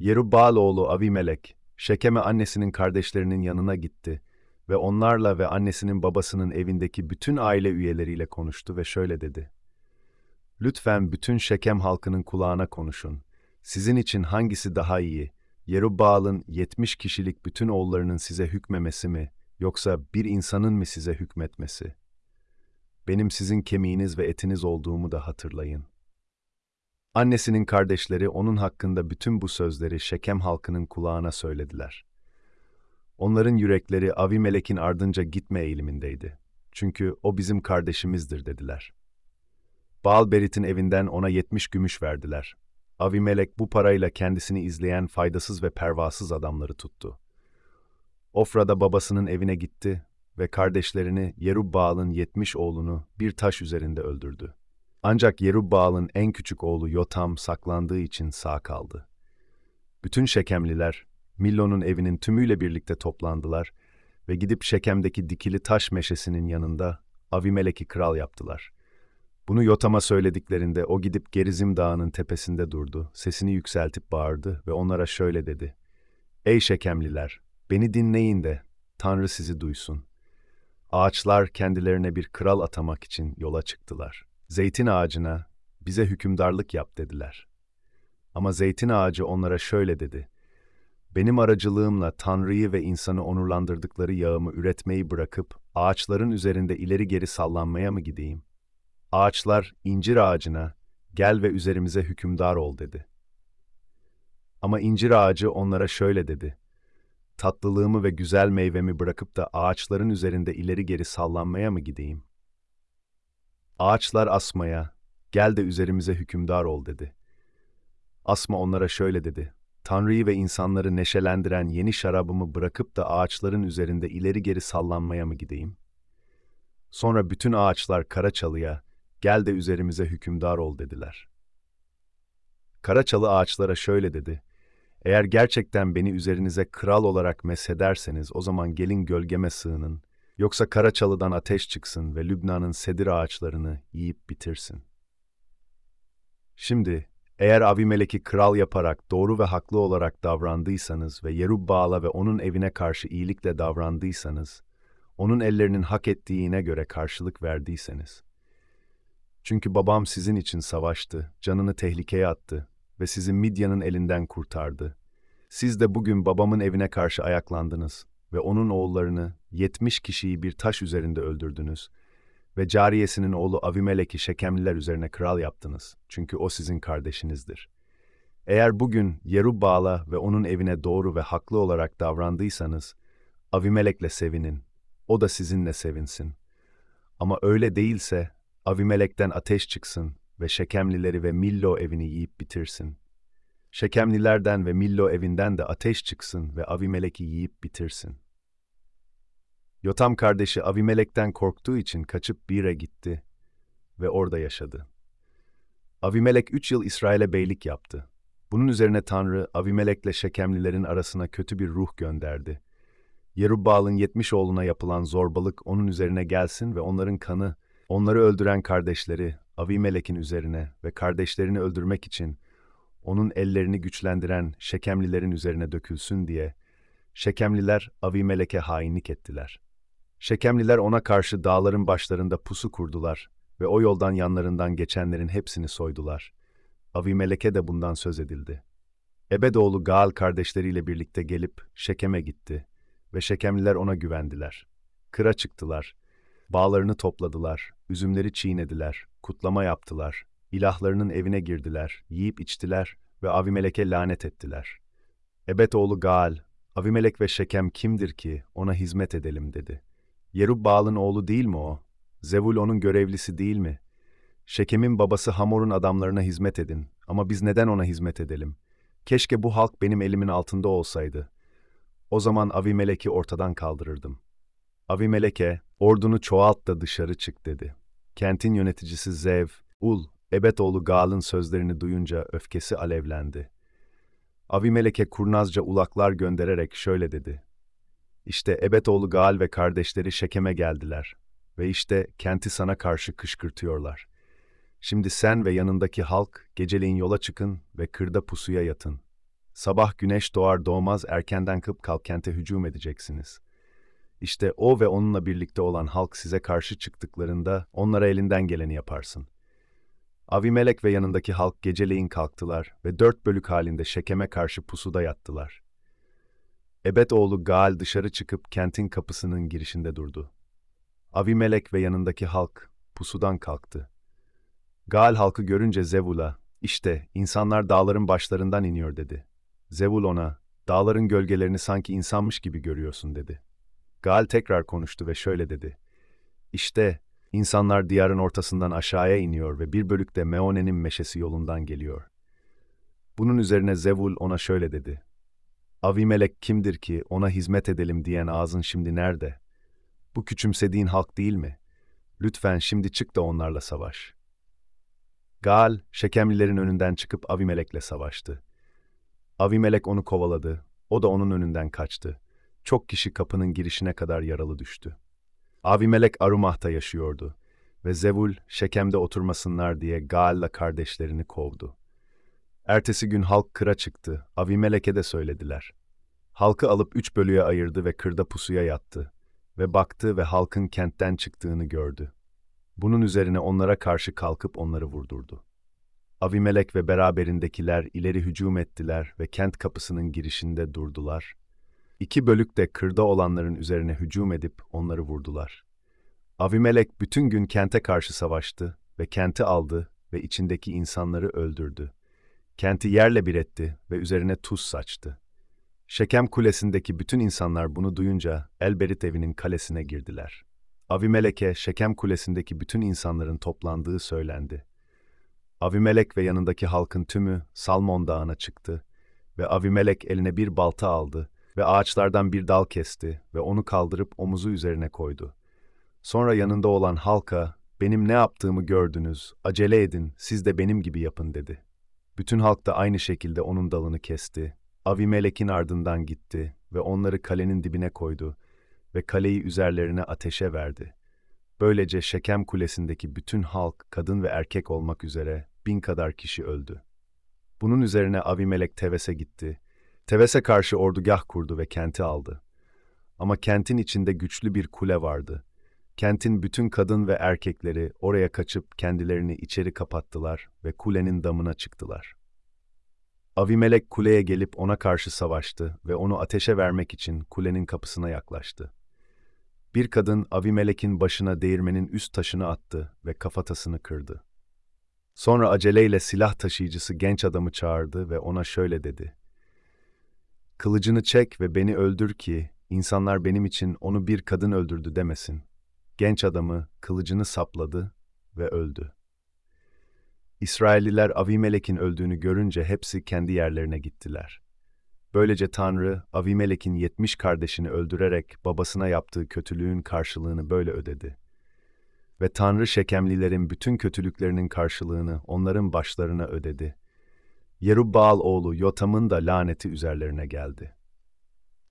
Yerubbaal oğlu Avimelek, Şekem'e annesinin kardeşlerinin yanına gitti ve onlarla ve annesinin babasının evindeki bütün aile üyeleriyle konuştu ve şöyle dedi: Lütfen bütün Şekem halkının kulağına konuşun. Sizin için hangisi daha iyi? Yerubbaal'ın 70 kişilik bütün oğullarının size hükmemesi mi, yoksa bir insanın mı size hükmetmesi? Benim sizin kemiğiniz ve etiniz olduğumu da hatırlayın. Annesinin kardeşleri onun hakkında bütün bu sözleri Şekem halkının kulağına söylediler. Onların yürekleri Avimelek'in ardınca gitme eğilimindeydi. Çünkü o bizim kardeşimizdir dediler. Baal-Berit'in evinden ona 70 gümüş verdiler. Avimelek bu parayla kendisini izleyen faydasız ve pervasız adamları tuttu. Ofra'da babasının evine gitti ve kardeşlerini Yerubbaal'ın 70 oğlunu bir taş üzerinde öldürdü. Ancak Yerubbaal'ın en küçük oğlu Yotam saklandığı için sağ kaldı. Bütün Şekemliler, Millo'nun evinin tümüyle birlikte toplandılar ve gidip Şekem'deki dikili taş meşesinin yanında Avimelek'i kral yaptılar. Bunu Yotam'a söylediklerinde o gidip Gerizim Dağı'nın tepesinde durdu, sesini yükseltip bağırdı ve onlara şöyle dedi: Ey Şekemliler, beni dinleyin de Tanrı sizi duysun. Ağaçlar kendilerine bir kral atamak için yola çıktılar. Zeytin ağacına, bize hükümdarlık yap dediler. Ama zeytin ağacı onlara şöyle dedi: Benim aracılığımla Tanrı'yı ve insanı onurlandırdıkları yağımı üretmeyi bırakıp ağaçların üzerinde ileri geri sallanmaya mı gideyim? Ağaçlar incir ağacına, gel ve üzerimize hükümdar ol dedi. Ama incir ağacı onlara şöyle dedi: Tatlılığımı ve güzel meyvemi bırakıp da ağaçların üzerinde ileri geri sallanmaya mı gideyim? Ağaçlar asmaya, gel de üzerimize hükümdar ol dedi. Asma onlara şöyle dedi: Tanrı'yı ve insanları neşelendiren yeni şarabımı bırakıp da ağaçların üzerinde ileri geri sallanmaya mı gideyim? Sonra bütün ağaçlar Karaçalı'ya, gel de üzerimize hükümdar ol dediler. Karaçalı ağaçlara şöyle dedi: Eğer gerçekten beni üzerinize kral olarak meshederseniz o zaman gelin gölgeme sığının, yoksa Karaçalı'dan ateş çıksın ve Lübnan'ın sedir ağaçlarını yiyip bitirsin. Şimdi, eğer Avimelek'i kral yaparak doğru ve haklı olarak davrandıysanız ve Yerubbaal'a ve onun evine karşı iyilikle davrandıysanız, onun ellerinin hak ettiğine göre karşılık verdiyseniz. Çünkü babam sizin için savaştı, canını tehlikeye attı ve sizi Midyan'ın elinden kurtardı. Siz de bugün babamın evine karşı ayaklandınız ve onun oğullarını, 70 kişiyi bir taş üzerinde öldürdünüz ve cariyesinin oğlu Avimelek'i Şekemliler üzerine kral yaptınız. Çünkü o sizin kardeşinizdir. Eğer bugün Yerubbaal'a ve onun evine doğru ve haklı olarak davrandıysanız, Avimelek'le sevinin, o da sizinle sevinsin. Ama öyle değilse, Avimelek'ten ateş çıksın ve Şekemlileri ve Millo evini yiyip bitirsin. Şekemlilerden ve Millo evinden de ateş çıksın ve Avimelek'i yiyip bitirsin. Yotam kardeşi Avimelek'ten korktuğu için kaçıp Bir'e gitti ve orada yaşadı. Avimelek 3 yıl İsrail'e beylik yaptı. Bunun üzerine Tanrı Avimelek'le Şekemlilerin arasına kötü bir ruh gönderdi. Yerubbaal'ın 70 oğluna yapılan zorbalık onun üzerine gelsin ve onların kanı, onları öldüren kardeşleri Avimelek'in üzerine ve kardeşlerini öldürmek için onun ellerini güçlendiren Şekemlilerin üzerine dökülsün diye Şekemliler Avimelek'e hainlik ettiler. Şekemliler ona karşı dağların başlarında pusu kurdular ve o yoldan yanlarından geçenlerin hepsini soydular. Avimelek'e de bundan söz edildi. Ebedoğlu Gaal kardeşleriyle birlikte gelip Şekem'e gitti ve Şekemliler ona güvendiler. Kıra çıktılar, bağlarını topladılar, üzümleri çiğnediler, kutlama yaptılar, ilahlarının evine girdiler, yiyip içtiler ve Avimelek'e lanet ettiler. Ebedoğlu Gaal, Avimelek ve Şekem kimdir ki ona hizmet edelim dedi. Yerubbaal'ın oğlu değil mi o? Zevul onun görevlisi değil mi? Şekem'in babası Hamor'un adamlarına hizmet edin. Ama biz neden ona hizmet edelim? Keşke bu halk benim elimin altında olsaydı. O zaman Avimelek'i ortadan kaldırırdım. Avimelek'e, ordunu çoğalt da dışarı çık dedi. Kentin yöneticisi Zev, Ebetoğlu Gaal'ın sözlerini duyunca öfkesi alevlendi. Avimelek'e kurnazca ulaklar göndererek şöyle dedi: İşte Ebetoğlu Gaal ve kardeşleri Şekem'e geldiler ve işte kenti sana karşı kışkırtıyorlar. Şimdi sen ve yanındaki halk geceleyin yola çıkın ve kırda pusuya yatın. Sabah güneş doğar doğmaz erkenden kalk kente hücum edeceksiniz. İşte o ve onunla birlikte olan halk size karşı çıktıklarında onlara elinden geleni yaparsın. Avimelek ve yanındaki halk geceleyin kalktılar ve 4 bölük halinde Şekem'e karşı pusuda yattılar. Ebed oğlu Gaal dışarı çıkıp kentin kapısının girişinde durdu. Avimelek ve yanındaki halk pusudan kalktı. Gaal halkı görünce Zevul'a, "İşte insanlar dağların başlarından iniyor," dedi. Zevul ona, "Dağların gölgelerini sanki insanmış gibi görüyorsun," dedi. Gaal tekrar konuştu ve şöyle dedi: "İşte insanlar diyarın ortasından aşağıya iniyor ve 1 bölük de Meone'nin meşesi yolundan geliyor." Bunun üzerine Zevul ona şöyle dedi: "Avimelek kimdir ki ona hizmet edelim diyen ağzın şimdi nerede? Bu küçümsediğin halk değil mi? Lütfen şimdi çık da onlarla savaş." Gaal, Şekemlilerin önünden çıkıp Avimelek'le savaştı. Avimelek onu kovaladı, o da onun önünden kaçtı. Çok kişi kapının girişine kadar yaralı düştü. Avimelek Arumah'ta yaşıyordu ve Zevul, Şekem'de oturmasınlar diye Gaal'la kardeşlerini kovdu. Ertesi gün halk kıra çıktı, Avimelek'e de söylediler. Halkı alıp 3 bölüğe ayırdı ve kırda pusuya yattı ve baktı ve halkın kentten çıktığını gördü. Bunun üzerine onlara karşı kalkıp onları vurdurdu. Avimelek ve beraberindekiler ileri hücum ettiler ve kent kapısının girişinde durdular. 2 bölük de kırda olanların üzerine hücum edip onları vurdular. Avimelek bütün gün kente karşı savaştı ve kenti aldı ve içindeki insanları öldürdü. Kenti yerle bir etti ve üzerine tuz saçtı. Şekem kulesindeki bütün insanlar bunu duyunca Elberit evinin kalesine girdiler. Avimelek'e Şekem kulesindeki bütün insanların toplandığı söylendi. Avimelek ve yanındaki halkın tümü Salmon Dağı'na çıktı ve Avimelek eline bir balta aldı ve ağaçlardan bir dal kesti ve onu kaldırıp omuzu üzerine koydu. Sonra yanında olan halka, "Benim ne yaptığımı gördünüz, acele edin, siz de benim gibi yapın," dedi. Bütün halk da aynı şekilde onun dalını kesti. Avimelek'in ardından gitti ve onları kalenin dibine koydu ve kaleyi üzerlerine ateşe verdi. Böylece Şekem kulesindeki bütün halk, kadın ve erkek olmak üzere 1000 kadar kişi öldü. Bunun üzerine Avimelek Teves'e gitti. Teves'e karşı ordugah kurdu ve kenti aldı. Ama kentin içinde güçlü bir kule vardı. Kentin bütün kadın ve erkekleri oraya kaçıp kendilerini içeri kapattılar ve kulenin damına çıktılar. Avimelek kuleye gelip ona karşı savaştı ve onu ateşe vermek için kulenin kapısına yaklaştı. Bir kadın Avimelek'in başına değirmenin üst taşını attı ve kafatasını kırdı. Sonra aceleyle silah taşıyıcısı genç adamı çağırdı ve ona şöyle dedi: "Kılıcını çek ve beni öldür ki insanlar benim için onu bir kadın öldürdü demesin." Genç adamı kılıcını sapladı ve öldü. İsrailliler Avimelek'in öldüğünü görünce hepsi kendi yerlerine gittiler. Böylece Tanrı, Avimelek'in 70 kardeşini öldürerek babasına yaptığı kötülüğün karşılığını böyle ödedi. Ve Tanrı Şekemlilerin bütün kötülüklerinin karşılığını onların başlarına ödedi. Yerubbaal oğlu Yotam'ın da laneti üzerlerine geldi.